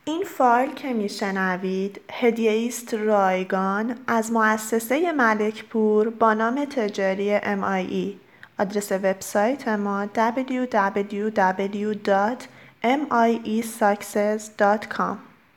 این فایل که میشنوید هدیه است رایگان از مؤسسه ملکپور با نام تجاری MIE. آدرس وبسایت ما www.miesuccess.com.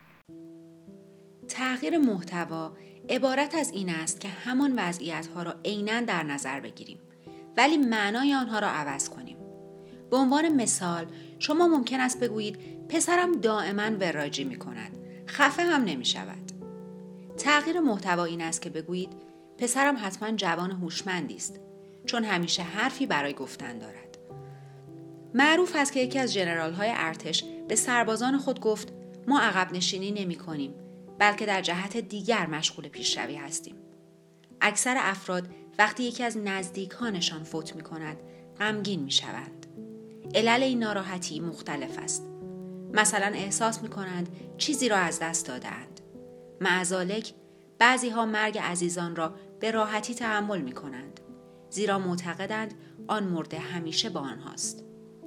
تغییر محتوا عبارت از این است که همان وضعیت‌ها را عیناً در نظر بگیریم ولی معنای آنها را عوض کنیم. به عنوان مثال شما ممکن است بگویید پسرم دائما وراجی می کند. خفه هم نمی شود. تغییر محتوا این است که بگویید پسرم حتما جوان هوشمندی است چون همیشه حرفی برای گفتن دارد. معروف است که یکی از ژنرال‌های ارتش به سربازان خود گفت ما عقب نشینی نمی کنیم بلکه در جهت دیگر مشغول پیشروی هستیم. اکثر افراد وقتی یکی از نزدیکانشان فوت می کند غمگین می شوند. علل این ناراحتی مختلف است. مثلا احساس می کنند چیزی را از دست داده‌اند. معذالک بعضی ها مرگ عزیزان را به راحتی تحمل می کنند زیرا معتقدند آن مرده همیشه با آنهاست.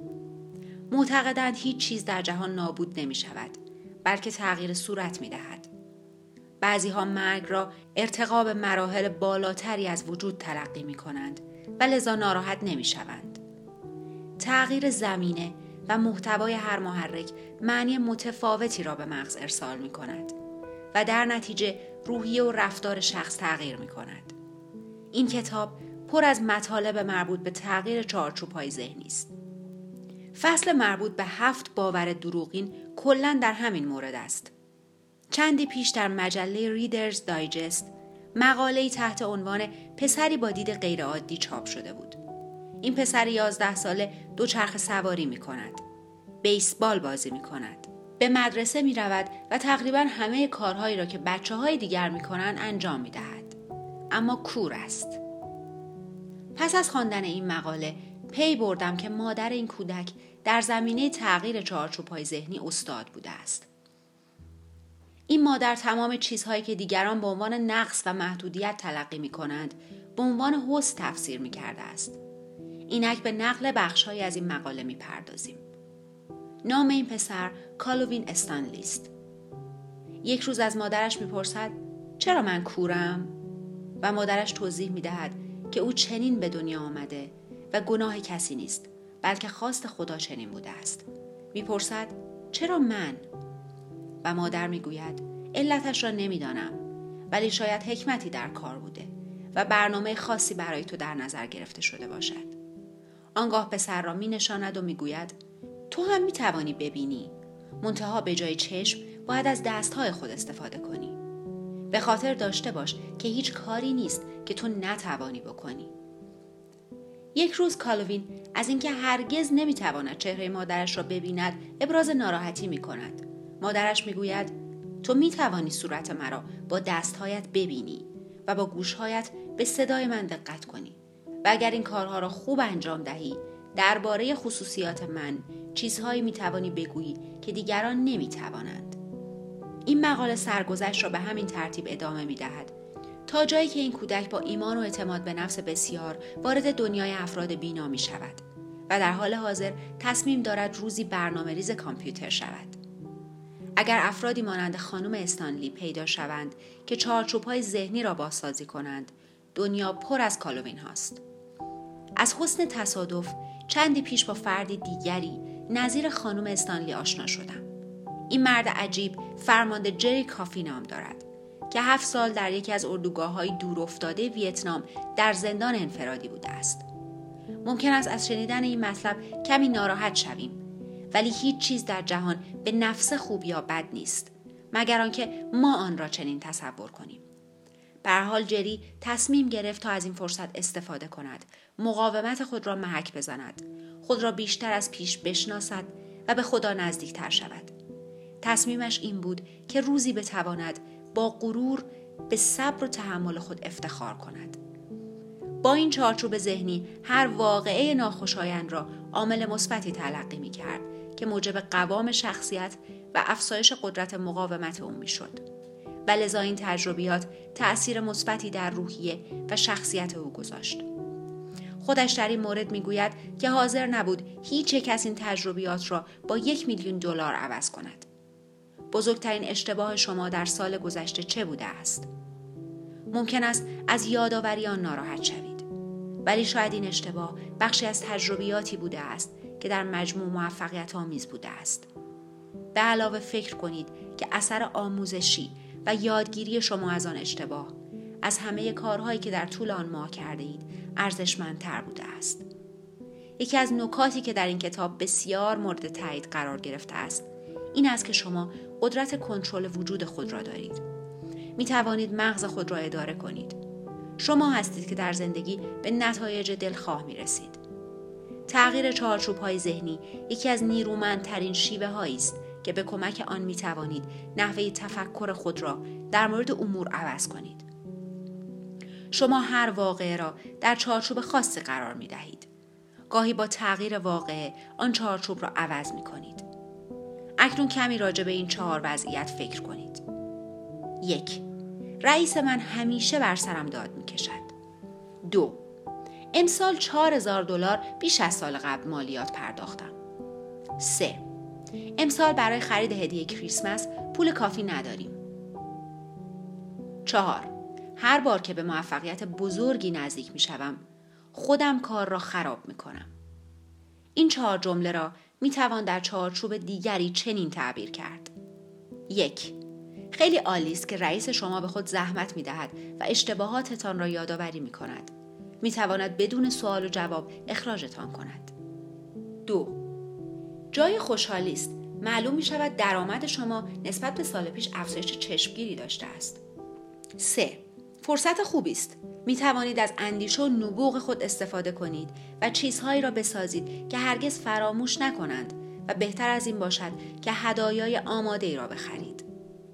معتقدند هیچ چیز در جهان نابود نمی شود بلکه تغییر صورت می دهد. بعضی ها مرگ را ارتقا به مراحل بالاتری از وجود تلقی می کنند و لذا ناراحت نمی شوند. تغییر زمینه و محتوای هر محرک معنی متفاوتی را به مغز ارسال می کند و در نتیجه روحیه و رفتار شخص تغییر می کند. این کتاب پر از مطالب مربوط به تغییر چارچوب‌های ذهنی است. فصل مربوط به 7 باور دروغین کلاً در همین مورد است. چندی پیش در مجله ریدرز دایجست مقاله‌ای تحت عنوان پسری با دید غیرعادی چاپ شده بود. این پسر 11 ساله دوچرخه سواری می کند. بیسبال بازی می کند. به مدرسه می رود و تقریباً همه کارهایی را که بچه‌های دیگر می کنند انجام می دهد. اما کور است. پس از خواندن این مقاله پی بردم که مادر این کودک در زمینه تغییر چارچوب‌های ذهنی استاد بوده است. این مادر تمام چیزهایی که دیگران به عنوان نقص و محدودیت تلقی می کنند به عنوان حسن تفسیر می کرده است. اینک به نقل بخش‌هایی از این مقاله می پردازیم. نام این پسر کالوین استانلی است. یک روز از مادرش می پرسد چرا من کورم؟ و مادرش توضیح می دهد که او چنین به دنیا آمده و گناه کسی نیست بلکه خواست خدا چنین بوده است. می پرسد چرا من؟ و مادر می گوید علتش را نمی دانم ولی شاید حکمتی در کار بوده و برنامه خاصی برای تو در نظر گرفته شده باشد. آنگاه پسر را می نشاند و می گوید تو هم می توانی ببینی منتها به جای چشم باید از دستهای خود استفاده کنی. به خاطر داشته باش که هیچ کاری نیست که تو نتوانی بکنی. یک روز کالوین از اینکه هرگز نمی تواند چهره مادرش را ببیند ابراز ناراحتی می کند. مادرش می گوید تو می توانی صورت مرا با دستهایت ببینی و با گوشهایت به صدای من دقت کنی و اگر این کارها را خوب انجام دهی درباره خصوصیات من چیزهایی می توانی بگویی که دیگران نمی توانند. این مقاله سرگذشت را به همین ترتیب ادامه می دهد تا جایی که این کودک با ایمان و اعتماد به نفس بسیار وارد دنیای افراد بینا می شود و در حال حاضر تصمیم دارد روزی برنامه‌ریز کامپیوتر شود. اگر افرادی مانند خانم استانلی پیدا شوند که چارچوب‌های ذهنی را بازسازی کنند، دنیا پر از کالوین هاست. از حسن تصادف چندی پیش با فردی دیگری نظیر خانم استانلی آشنا شدم. این مرد عجیب فرمانده جری کافی نام دارد که 7 سال در یکی از اردوگاه‌های دورافتاده ویتنام در زندان انفرادی بوده است. ممکن است از شنیدن این مطلب کمی ناراحت شویم، ولی هیچ چیز در جهان به نفس خوب یا بد نیست مگر آنکه ما آن را چنین تصور کنیم. به هر حال جری تصمیم گرفت تا از این فرصت استفاده کند، مقاومت خود را محک بزند، خود را بیشتر از پیش بشناسد و به خدا نزدیکتر شود. تصمیمش این بود که روزی بتواند با غرور به صبر و تحمل خود افتخار کند. با این چارچوب ذهنی هر واقعه ناخوشایند را عامل مثبتی تلقی می‌کرد که موجب قوام شخصیت و افزایش قدرت مقاومت او می‌شد. و لذا این تجربیات تأثیر مثبتی در روحیه و شخصیت او گذاشت. خودش در این مورد می‌گوید که حاضر نبود هیچ یک از این تجربیات را با $1,000,000 عوض کند. بزرگترین اشتباه شما در سال گذشته چه بوده است؟ ممکن است از یادآوری آن ناراحت شوید، ولی شاید این اشتباه بخشی از تجربیاتی بوده است که در مجموع موفقیت آمیز بوده است. به علاوه فکر کنید که اثر آموزشی و یادگیری شما از آن اشتباه از همه کارهایی که در طول آن ماه کرده اید ارزشمندتر بوده است. یکی از نکاتی که در این کتاب بسیار مورد تایید قرار گرفته است این است که شما قدرت کنترل وجود خود را دارید. می توانید مغز خود را اداره کنید. شما هستید که در زندگی به نتایج دلخواه می رسید. تغییر چارچوب‌های ذهنی یکی از نیرومندترین شیوه‌هایی است که به کمک آن می توانید نحوه تفکر خود را در مورد امور عوض کنید. شما هر واقعه را در چارچوب خاصی قرار می دهید. گاهی با تغییر واقعه آن چارچوب را عوض می کنید. اکنون کمی راجع به این 4 وضعیت فکر کنید. 1. رئیس من همیشه بر سرم داد می کشد. 2. امسال $4,000 بیش از سال قبل مالیات پرداختم. 3. امسال برای خرید هدیه کریسمس پول کافی نداریم. 4. هر بار که به موفقیت بزرگی نزدیک می شوم خودم کار را خراب می کنم. این 4 جمله را می توان در چارچوب دیگری چنین تعبیر کرد. 1. خیلی عالی است که رئیس شما به خود زحمت می دهد و اشتباهاتتان را یادآوری می کند. می تواند بدون سوال و جواب اخراجتان کند. 2. جای خوشحالی است. معلوم می شود درآمد شما نسبت به سال پیش افزایش چشمگیری داشته است. 3. فرصت خوبی است. می توانید از اندیشه و نبوغ خود استفاده کنید و چیزهایی را بسازید که هرگز فراموش نکنند و بهتر از این باشد که هدایای آماده‌ای را بخرید.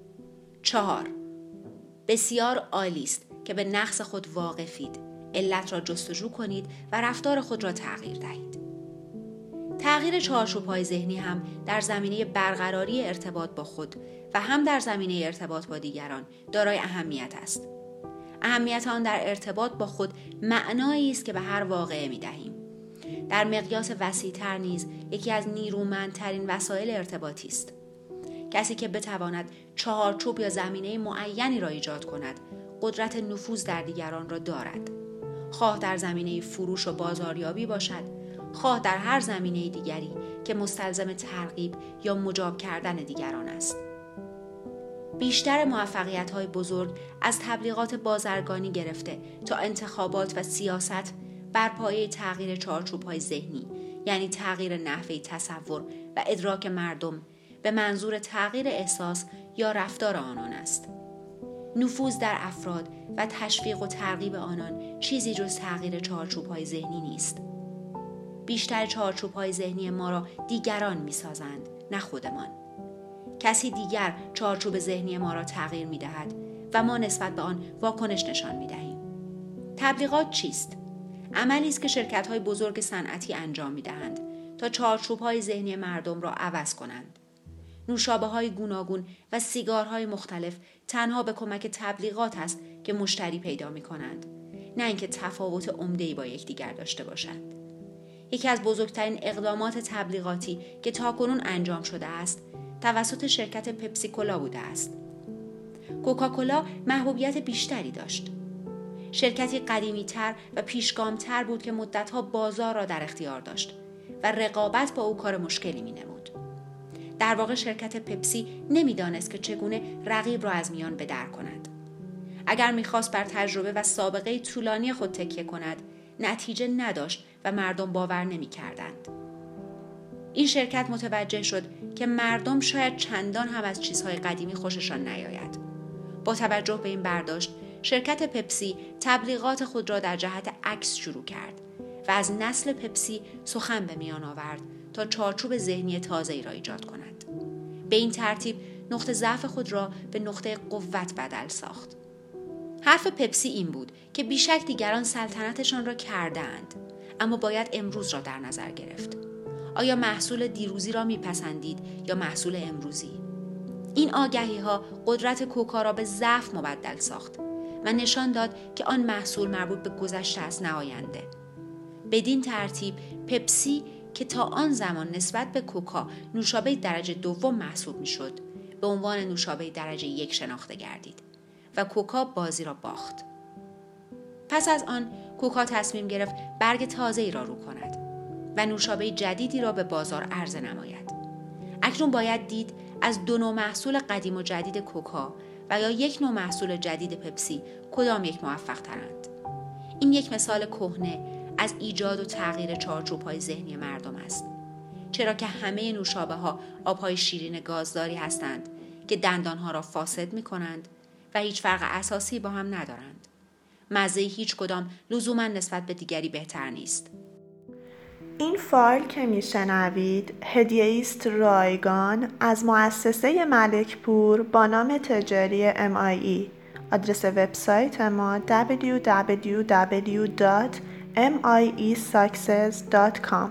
4. بسیار عالی است که به نقص خود واقفید، علت را جستجو کنید و رفتار خود را تغییر دهید. تغییر چارچوب‌های ذهنی هم در زمینه برقراری ارتباط با خود و هم در زمینه ارتباط با دیگران دارای اهمیت است. اهمیت آن در ارتباط با خود معنایی است که به هر واقعه می‌دهیم. در مقیاس وسیع‌تر نیز یکی از نیرومندترین وسایل ارتباطی است. کسی که بتواند چارچوب یا زمینه معینی را ایجاد کند، قدرت نفوذ در دیگران را دارد. خواه در زمینه فروش و بازاریابی باشد، خواه در هر زمینه دیگری که مستلزم ترغیب یا مجاب کردن دیگران است. بیشتر موفقیت‌های بزرگ از تبلیغات بازرگانی گرفته تا انتخابات و سیاست بر پایه تغییر چارچوب‌های ذهنی، یعنی تغییر نحوه تصور و ادراک مردم به منظور تغییر احساس یا رفتار آنان است. نفوذ در افراد و تشویق و ترغیب آنان چیزی جز تغییر چارچوب‌های ذهنی نیست. بیشتر چارچوب‌های ذهنی ما را دیگران می‌سازند، نه خودمان. کسی دیگر چارچوب ذهنی ما را تغییر می‌دهد و ما نسبت به آن واکنش نشان می‌دهیم. تبلیغات چیست؟ عملی است که شرکت‌های بزرگ صنعتی انجام می‌دهند تا چارچوب‌های ذهنی مردم را عوض کنند. نوشابه‌های گوناگون و سیگارهای مختلف تنها به کمک تبلیغات است که مشتری پیدا می‌کنند، نه اینکه تفاوت عمده‌ای با یکدیگر داشته باشند. یکی از بزرگترین اقدامات تبلیغاتی که تاکنون انجام شده است توسط شرکت پپسیکولا بوده است. کوکاکولا محبوبیت بیشتری داشت. شرکتی قدیمی‌تر و پیشگام‌تر بود که مدت‌ها بازار را در اختیار داشت و رقابت با او کار مشکلی می‌نمود. در واقع شرکت پپسی نمی‌دانست که چگونه رقیب را از میان به در کند. اگر می‌خواست بر تجربه و سابقه طولانی خود تکیه کند، نتیجه نداشت و مردم باور نمی‌کردند. این شرکت متوجه شد که مردم شاید چندان هم از چیزهای قدیمی خوششان نیاید. با توجه به این برداشت، شرکت پپسی تبلیغات خود را در جهت عکس شروع کرد و از نسل پپسی سخن به میان آورد تا چارچوب ذهنی تازه‌ای را ایجاد کند. به این ترتیب نقطه ضعف خود را به نقطه قوت بدل ساخت. حرف پپسی این بود که بیشک دیگران سلطنتشان را کردند، اما باید امروز را در نظر گرفت. آیا محصول دیروزی را میپسندید یا محصول امروزی؟ این آگهی‌ها قدرت کوکا را به ضعف مبدل ساخت و نشان داد که آن محصول مربوط به گذشته است، نه آینده. بدین ترتیب پپسی که تا آن زمان نسبت به کوکا نوشابه درجه دوم محسوب میشد، به عنوان نوشابه درجه 1 شناخته گردید و کوکا بازی را باخت. پس از آن کوکا تصمیم گرفت برگ تازه‌ای را رو کند و نوشابه جدیدی را به بازار عرضه نماید. اکنون باید دید از 2 نوع محصول قدیم و جدید کوکا و یا 1 نوع محصول جدید پپسی کدام یک موفق ترند. این یک مثال کهنه از ایجاد و تغییر چارچوب‌های ذهنی مردم است. چرا که همه نوشابه‌ها آب‌های شیرین گازداری هستند که دندانها را فاسد می‌کنند و هیچ فرق اساسی با هم ندارند. مزه هیچ کدام لزوما نسبت به دیگری بهتر نیست. این فایل که میشنوید هدیه است رایگان از مؤسسه ملک پور با نام تجاری MIE. آدرس وبسایت ما www.miesuccess.com.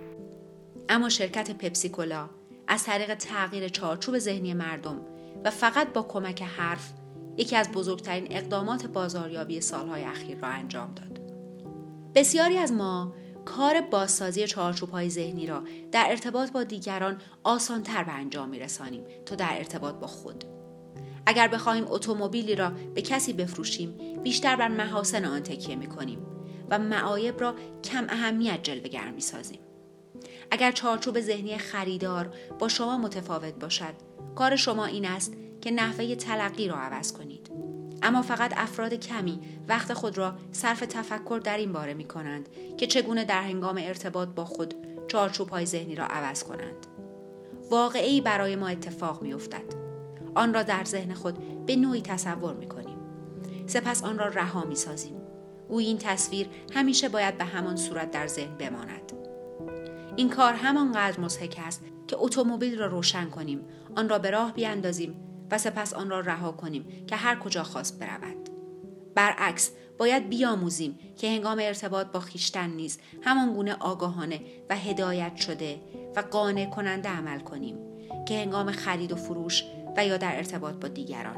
اما شرکت پپسی کولا از طریق تغییر چارچوب ذهنی مردم و فقط با کمک حرف یکی از بزرگترین اقدامات بازاریابی سالهای اخیر را انجام داد. بسیاری از ما کار بازسازی چارچوب‌های ذهنی را در ارتباط با دیگران آسان‌تر به انجام می‌رسانیم تا در ارتباط با خود. اگر بخواهیم اتومبیلی را به کسی بفروشیم، بیشتر بر محاسن آن تکیه می‌کنیم و معایب را کم اهمیت جلوه‌گر می‌سازیم. اگر چارچوب ذهنی خریدار با شما متفاوت باشد، کار شما این است که نحوه تلقی را عوض کنید. اما فقط افراد کمی وقت خود را صرف تفکر در این باره می کنند که چگونه در هنگام ارتباط با خود چارچوب‌های ذهنی را عوض کنند. واقعی برای ما اتفاق می افتد. آن را در ذهن خود به نوعی تصور می کنیم. سپس آن را رها می سازیم. این تصویر همیشه باید به همان صورت در ذهن بماند. این کار همانقدر مضحک است که اتومبیل را روشن کنیم، آن را به راه بیاندازیم و سپس آن را رها کنیم که هر کجا خواست برود. برعکس باید بیاموزیم که هنگام ارتباط با خویشتن نیز همان گونه آگاهانه و هدایت شده و قانع کننده عمل کنیم که هنگام خرید و فروش و یا در ارتباط با دیگران.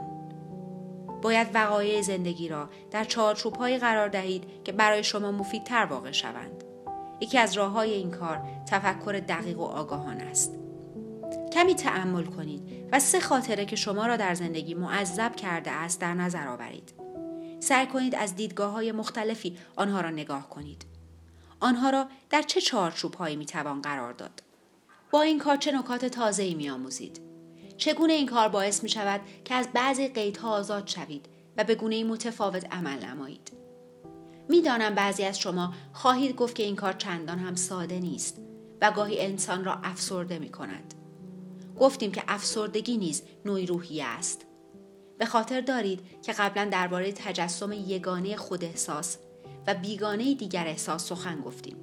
باید وقایع زندگی را در چارچوب‌هایی قرار دهید که برای شما مفیدتر واقع شوند. یکی از راه‌های این کار تفکر دقیق و آگاهانه است. کمی تأمل کنید و 3 خاطره که شما را در زندگی معذب کرده است در نظر آورید. سعی کنید از دیدگاه‌های مختلفی آنها را نگاه کنید. آنها را در چه چارچوب‌هایی می‌توان قرار داد؟ با این کار چه نکات تازه‌ای می‌آموزید؟ چگونه این کار باعث می‌شود که از بعضی قیدها آزاد شوید و به گونه‌ای متفاوت عمل نمایید؟ می‌دانم بعضی از شما خواهید گفت که این کار چندان هم ساده نیست و گاهی انسان را افسرده می‌کند. گفتیم که افسردگی نیز نوعی روحیه است. به خاطر دارید که قبلا درباره تجسم یگانه خود احساس و بیگانه دیگر احساس سخن گفتیم.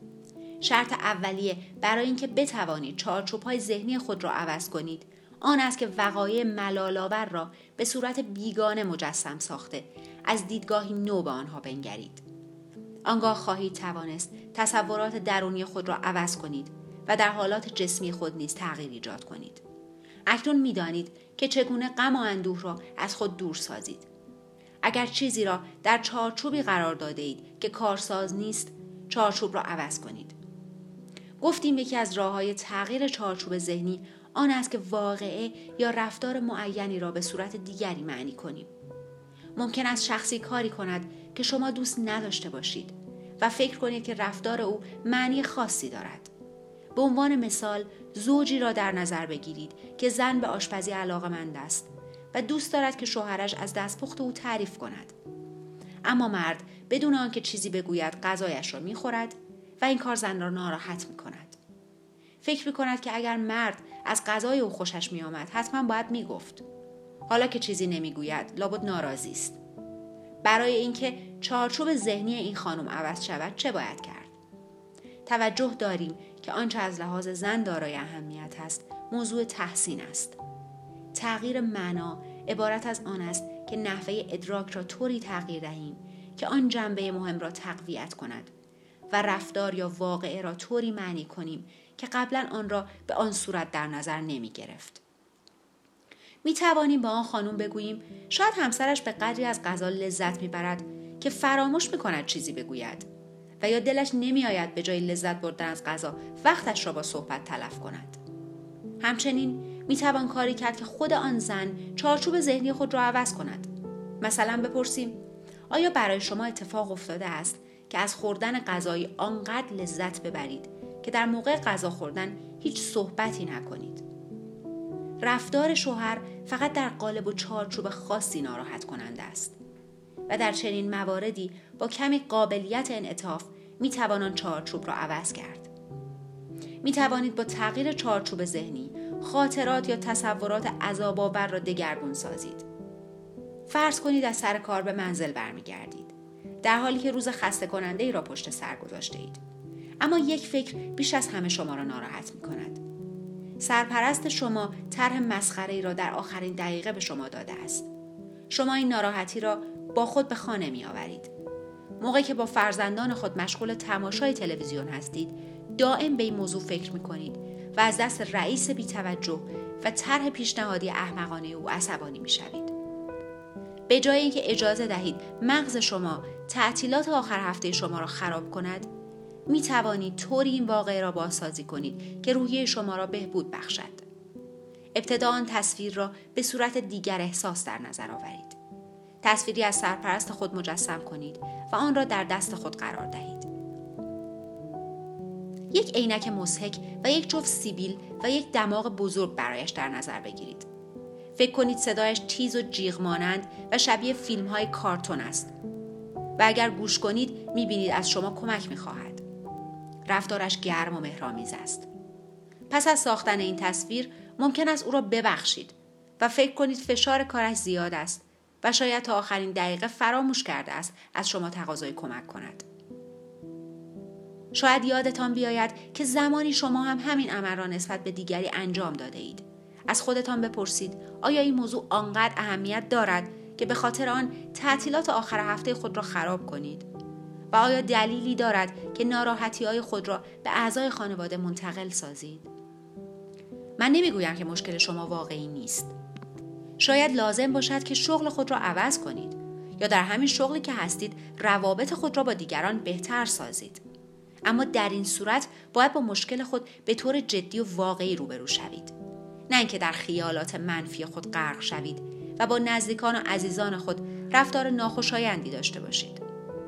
شرط اولیه برای اینکه بتوانید چارچوب‌های ذهنی خود را عوض کنید، آن است که وقایع ملال‌آور را به صورت بیگانه مجسم ساخته از دیدگاهی نو به آنها بنگرید. آنگاه خواهید توانست تصورات درونی خود را عوض کنید و در حالات جسمی خود نیز تغییر ایجاد کنید. اکنون می‌دانید که چگونه غم و اندوه را از خود دور سازید. اگر چیزی را در چارچوبی قرار داده اید که کارساز نیست، چارچوب را عوض کنید. گفتیم یکی از راه‌های تغییر چارچوب ذهنی آن است که واقعه یا رفتار معینی را به صورت دیگری معنی کنیم. ممکن است شخصی کاری کند که شما دوست نداشته باشید و فکر کنید که رفتار او معنی خاصی دارد. به عنوان مثال زوجی را در نظر بگیرید که زن به آشپزی علاقه‌مند است و دوست دارد که شوهرش از دستپخت او تعریف کند. اما مرد بدون آنکه چیزی بگوید غذایش را می‌خورد و این کار زن را ناراحت می‌کند. فکر می‌کند که اگر مرد از غذای او خوشش می‌آمد حتما باید می‌گفت. حالا که چیزی نمی‌گوید لابد ناراضی است. برای اینکه چارچوب ذهنی این خانم عوض شود چه باید کرد؟ توجه داریم که آنچه از لحاظ زن دارای اهمیت است موضوع تحسین است. تغییر معنا عبارت از آن است که نحوه ادراک را طوری تغییر دهیم که آن جنبه مهم را تقویت کند و رفتار یا واقعه را طوری معنی کنیم که قبلا آن را به آن صورت در نظر نمی گرفت. می توانیم با آن خانم بگوییم شاید همسرش به قدری از غذا لذت می برد که فراموش می کند چیزی بگوید و یا دلش نمی آید به جای لذت بردن از غذا وقتش را با صحبت تلف کند. همچنین میتوان کاری کرد که خود آن زن چارچوب ذهنی خود را عوض کند. مثلا بپرسیم: آیا برای شما اتفاق افتاده است که از خوردن غذایی آنقدر لذت ببرید که در موقع غذا خوردن هیچ صحبتی نکنید؟ رفتار شوهر فقط در قالب و چارچوب خاصی ناراحت کننده است و در چنین مواردی با کمی قابلیت انعطاف میتوان آن چارچوب را عوض کرد. میتوانید با تغییر چارچوب ذهنی خاطرات یا تصورات عذاب‌آور را دگرگون سازید. فرض کنید از سر کار به منزل برمیگردید، در حالی که روز خسته کننده ای را پشت سر گذاشته اید. اما یک فکر بیش از همه شما را ناراحت می کند. سرپرست شما طرح مسخره ای را در آخرین دقیقه به شما داده است. شما این ناراحتی را با خود به خانه می آورید. موقعی که با فرزندان خود مشغول تماشای تلویزیون هستید، دائم به این موضوع فکر می کنید و از دست رئیس بی‌توجه و طرح پیشنهادی احمقانه او عصبانی می شوید. به جای اینکه اجازه دهید مغز شما تعطیلات آخر هفته شما را خراب کند، می توانید طوری این واقعه را بازسازی کنید که روحیه شما را بهبود بخشد. ابتدا آن تصویر را به صورت دیگر احساس در نظر آورید. تصویری از سرپرست خود مجسم کنید و آن را در دست خود قرار دهید. یک عینک مضحک و یک جفت سیبیل و یک دماغ بزرگ برایش در نظر بگیرید. فکر کنید صدایش تیز و جیغ مانند و شبیه فیلم‌های کارتون است و اگر گوش کنید می‌بینید از شما کمک می‌خواهد. رفتارش گرم و مهرآمیز است. پس از ساختن این تصویر ممکن است او را ببخشید و فکر کنید فشار کارش زیاد است و شاید تا آخرین دقیقه فراموش کرده است از شما تقاضای کمک کند. شاید یادتان بیاید که زمانی شما هم همین عمل را نسبت به دیگری انجام داده اید. از خودتان بپرسید: آیا این موضوع آنقدر اهمیت دارد که به خاطر آن تعطیلات آخر هفته خود را خراب کنید؟ و آیا دلیلی دارد که ناراحتی‌های خود را به اعضای خانواده منتقل سازید؟ من نمیگویم که مشکل شما واقعی نیست. شاید لازم باشد که شغل خود را عوض کنید یا در همین شغلی که هستید روابط خود را با دیگران بهتر سازید. اما در این صورت باید با مشکل خود به طور جدی و واقعی روبرو شوید. نه اینکه در خیالات منفی خود غرق شوید و با نزدیکان و عزیزان خود رفتار ناخوشایندی داشته باشید.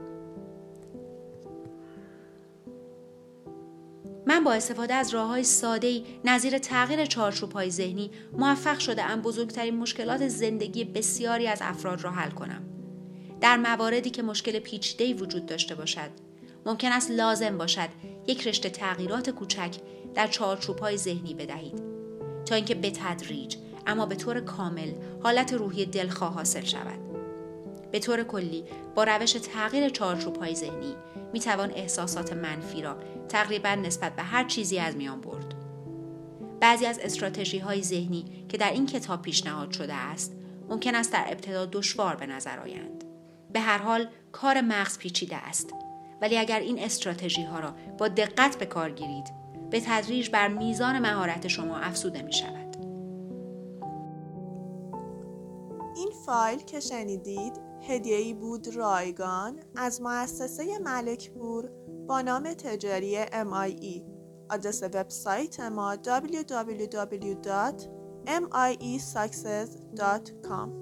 من با استفاده از راه‌های ساده‌ای نظیر تغییر چارچوب‌های ذهنی موفق شده‌ام بزرگترین مشکلات زندگی بسیاری از افراد را حل کنم. در مواردی که مشکل پیچیده‌ای وجود داشته باشد، ممکن است لازم باشد یک رشته تغییرات کوچک در چارچوب‌های ذهنی بدهید تا اینکه به تدریج اما به طور کامل حالت روحی دلخواه حاصل شود. به طور کلی با روش تغییر چارچوب‌های ذهنی می‌توان احساسات منفی را تقریباً نسبت به هر چیزی از میان برد. بعضی از استراتژی‌های ذهنی که در این کتاب پیشنهاد شده است، ممکن است در ابتدا دشوار به نظر آیند. به هر حال کار مغز پیچیده است، ولی اگر این استراتژی‌ها را با دقت به کار گیرید، به تدریج بر میزان مهارت شما افزوده می‌شود. این فایل که شنیدید هدیه‌ای بود رایگان از مؤسسه ملک‌پور با نام تجاری MIE. آدرس وبسایت ما www.miesuccess.com